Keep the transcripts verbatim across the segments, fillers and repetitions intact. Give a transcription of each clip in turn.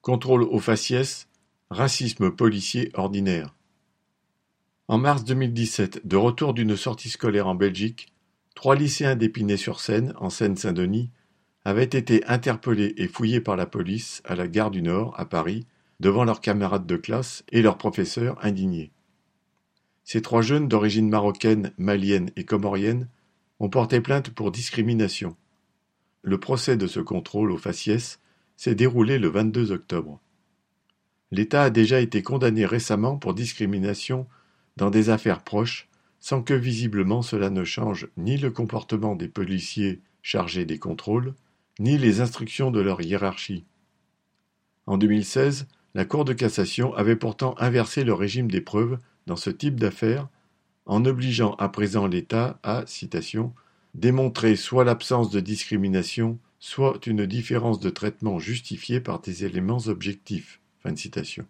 Contrôle au faciès, racisme policier ordinaire. En mars deux mille dix-sept, de retour d'une sortie scolaire en Belgique, trois lycéens d'Épinay-sur-Seine, en Seine-Saint-Denis, avaient été interpellés et fouillés par la police à la gare du Nord, à Paris, devant leurs camarades de classe et leurs professeurs indignés. Ces trois jeunes d'origine marocaine, malienne et comorienne ont porté plainte pour discrimination. Le procès de ce contrôle au faciès s'est déroulé le vingt-deux octobre. L'État a déjà été condamné récemment pour discrimination dans des affaires proches, sans que visiblement cela ne change ni le comportement des policiers chargés des contrôles, ni les instructions de leur hiérarchie. En deux mille seize, la Cour de cassation avait pourtant inversé le régime des preuves dans ce type d'affaires, en obligeant à présent l'État à, citation, démontrer soit l'absence de discrimination, soit une différence de traitement justifiée par des éléments objectifs. Fin de citation.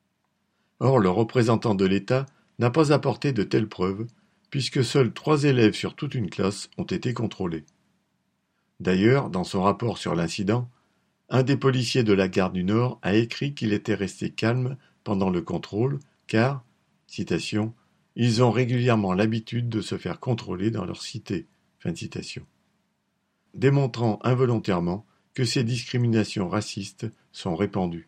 Or, le représentant de l'État n'a pas apporté de telles preuves, puisque seuls trois élèves sur toute une classe ont été contrôlés. D'ailleurs, dans son rapport sur l'incident, un des policiers de la gare du Nord a écrit qu'il était resté calme pendant le contrôle, car, citation, « ils ont régulièrement l'habitude de se faire contrôler dans leur cité », fin de citation. Démontrant involontairement que ces discriminations racistes sont répandues.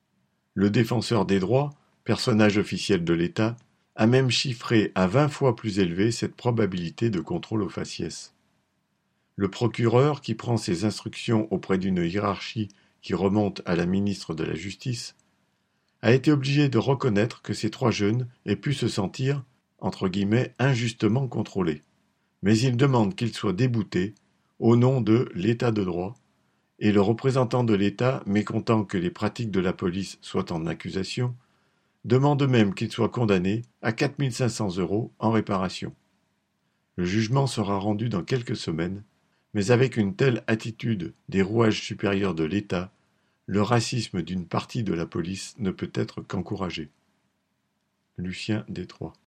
Le défenseur des droits, personnage officiel de l'État, a même chiffré à vingt fois plus élevé cette probabilité de contrôle au faciès. Le procureur, qui prend ses instructions auprès d'une hiérarchie qui remonte à la ministre de la Justice, a été obligé de reconnaître que ces trois jeunes aient pu se sentir, entre guillemets, injustement contrôlés. Mais il demande qu'ils soient déboutés au nom de l'État de droit, et le représentant de l'État, mécontent que les pratiques de la police soient en accusation, demande même qu'il soit condamné à quatre mille cinq cents euros en réparation. Le jugement sera rendu dans quelques semaines, mais avec une telle attitude des rouages supérieurs de l'État, le racisme d'une partie de la police ne peut être qu'encouragé. Lucien Détroit.